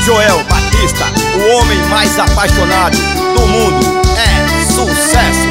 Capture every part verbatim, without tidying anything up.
Joel Batista, o homem mais apaixonado do mundo. É sucesso!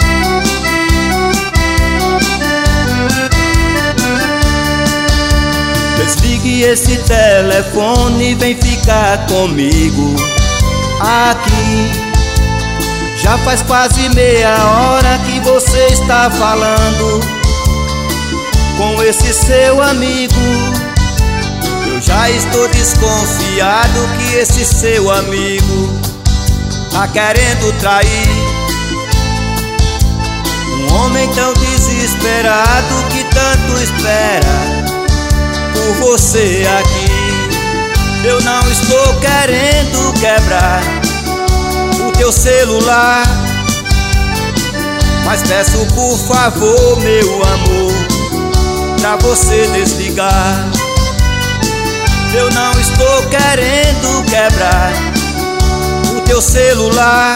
Desligue esse telefone e vem ficar comigo aqui. Já faz quase meia hora que você está falando com esse seu amigo. Eu já estou desconfiado que esse seu amigo tá querendo trair um homem tão desesperado que tanto espera por você aqui. Eu não estou querendo quebrar o teu celular, mas peço por favor, meu amor, pra você desligar. Eu não estou querendo quebrar o teu celular,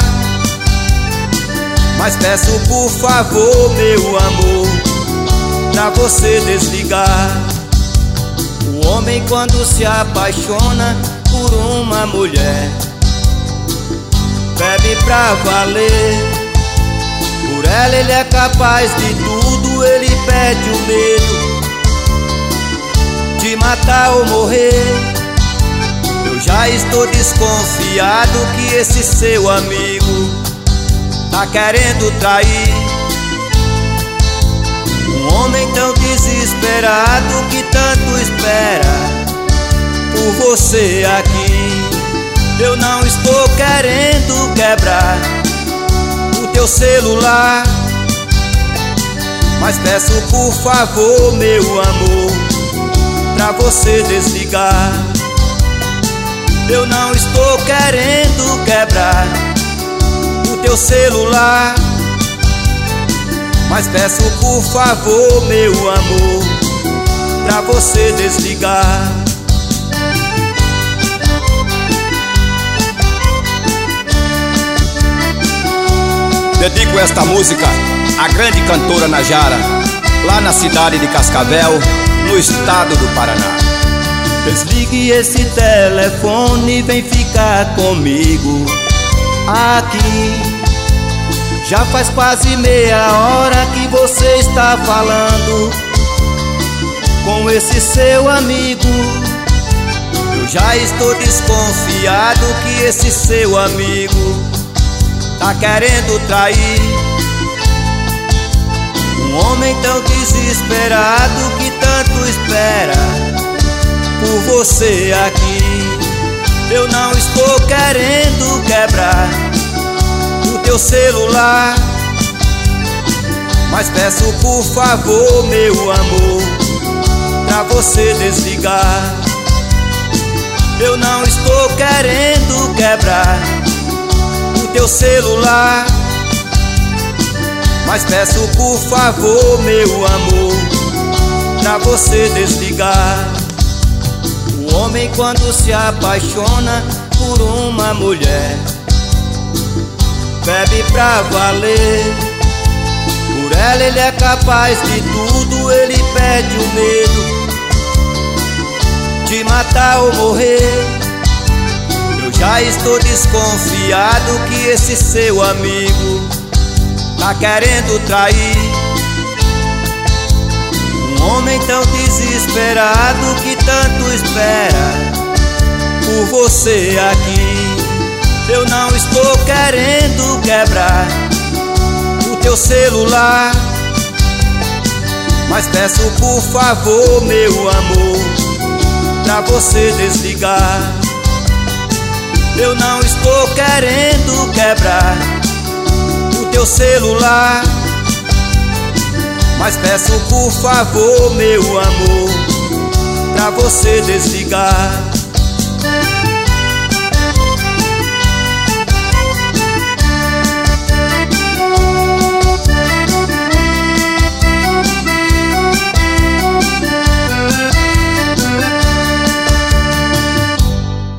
mas peço por favor, meu amor, pra você desligar. O homem, quando se apaixona por uma mulher, bebe pra valer. Por ela ele é capaz de tudo, ele perde o medo de matar ou morrer. Eu já estou desconfiado que esse seu amigo tá querendo trair um homem tão desesperado que tanto espera por você aqui. Eu não estou querendo quebrar o teu celular, mas peço por favor, meu amor, pra você desligar. Eu não estou querendo quebrar o teu celular, mas peço por favor, meu amor, pra você desligar. Dedico esta música à grande cantora Najara, lá na cidade de Cascavel, no estado do Paraná. Desligue esse telefone e vem ficar comigo aqui. Já faz quase meia hora que você está falando com esse seu amigo. Eu já estou desconfiado que esse seu amigo tá querendo trair um homem tão desesperado que tanto espera por você aqui. Eu não estou querendo quebrar o teu celular, mas peço por favor, meu amor, pra você desligar. Eu não estou querendo quebrar o teu celular, mas peço por favor, meu amor, pra você desligar. O homem, quando se apaixona por uma mulher, bebe pra valer. Por ela ele é capaz de tudo, ele perde o medo de matar ou morrer. Eu já estou desconfiado que esse seu amigo tá querendo trair um homem tão desesperado que tanto espera por você aqui. Eu não estou querendo quebrar o teu celular, mas peço por favor, meu amor, pra você desligar. Eu não estou querendo quebrar o teu celular, mas peço por favor, meu amor, pra você desligar.